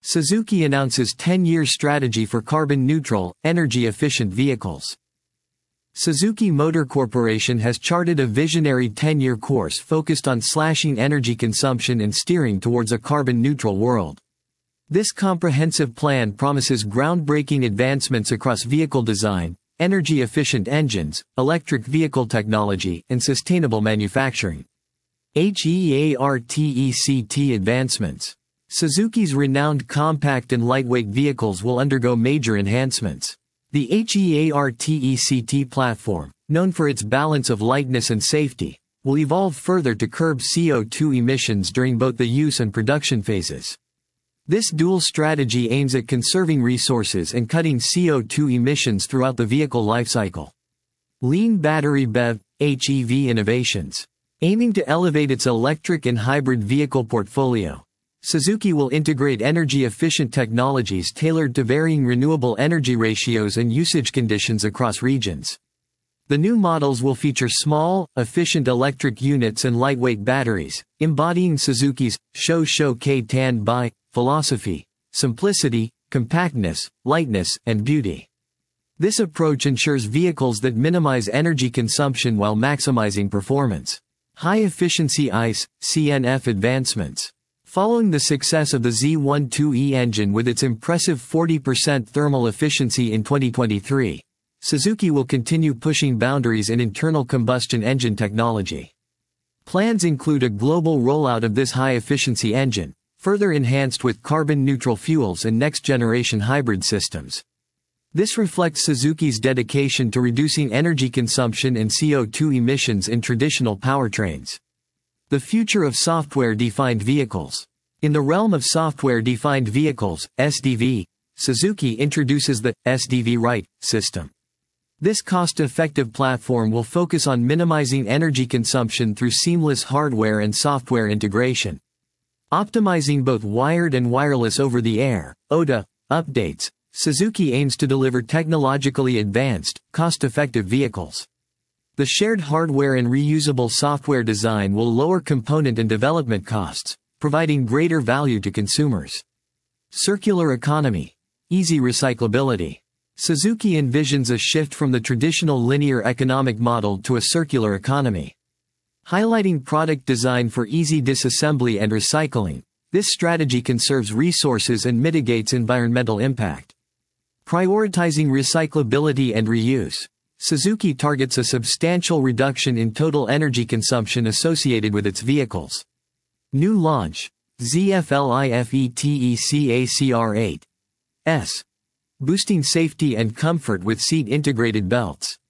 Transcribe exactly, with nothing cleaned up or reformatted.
Suzuki announces ten-year strategy for carbon-neutral, energy-efficient vehicles. Suzuki Motor Corporation has charted a visionary ten-year course focused on slashing energy consumption and steering towards a carbon-neutral world. This comprehensive plan promises groundbreaking advancements across vehicle design, energy-efficient engines, electric vehicle technology, and sustainable manufacturing. HEARTECT advancements. Suzuki's renowned compact and lightweight vehicles will undergo major enhancements. The HEARTECT platform, known for its balance of lightness and safety, will evolve further to curb C O two emissions during both the use and production phases. This dual strategy aims at conserving resources and cutting C O two emissions throughout the vehicle lifecycle. Lean Battery B E V, H E V innovations. Aiming to elevate its electric and hybrid vehicle portfolio, Suzuki will integrate energy-efficient technologies tailored to varying renewable energy ratios and usage conditions across regions. The new models will feature small, efficient electric units and lightweight batteries, embodying Suzuki's "Sho Sho Kei-tan Bai" philosophy: simplicity, compactness, lightness, and beauty. This approach ensures vehicles that minimize energy consumption while maximizing performance. High-efficiency I C E, C N F advancements. Following the success of the Z twelve E engine with its impressive forty percent thermal efficiency in twenty twenty-three, Suzuki will continue pushing boundaries in internal combustion engine technology. Plans include a global rollout of this high-efficiency engine, further enhanced with carbon-neutral fuels and next-generation hybrid systems. This reflects Suzuki's dedication to reducing energy consumption and C O two emissions in traditional powertrains. The future of software-defined vehicles. In the realm of software-defined vehicles, S D V, Suzuki introduces the S D V Right system. This cost-effective platform will focus on minimizing energy consumption through seamless hardware and software integration. Optimizing both wired and wireless over-the-air, O T A, updates, Suzuki aims to deliver technologically advanced, cost-effective vehicles. The shared hardware and reusable software design will lower component and development costs, providing greater value to consumers. Circular economy. Easy recyclability. Suzuki envisions a shift from the traditional linear economic model to a circular economy. Highlighting product design for easy disassembly and recycling, this strategy conserves resources and mitigates environmental impact. Prioritizing recyclability and reuse, Suzuki targets a substantial reduction in total energy consumption associated with its vehicles. New launch, Z F L I F E T E C A C R eight S. Boosting safety and comfort with seat-integrated belts.